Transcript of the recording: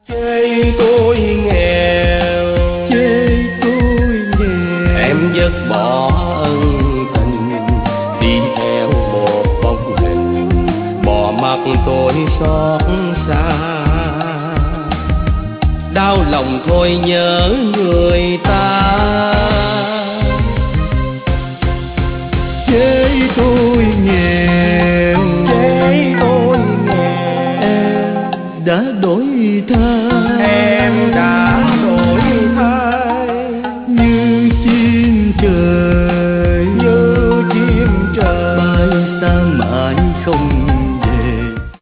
Chê tôi nghèo, chê tôi nghèo, em dứt bỏ ân tình, đi theo một bóng hình, bỏ mặc tôi xót xa. Đau lòng thôi nhớ người ta. chê tôi nghèo, Chê tôi nghèo, em đã đổi thay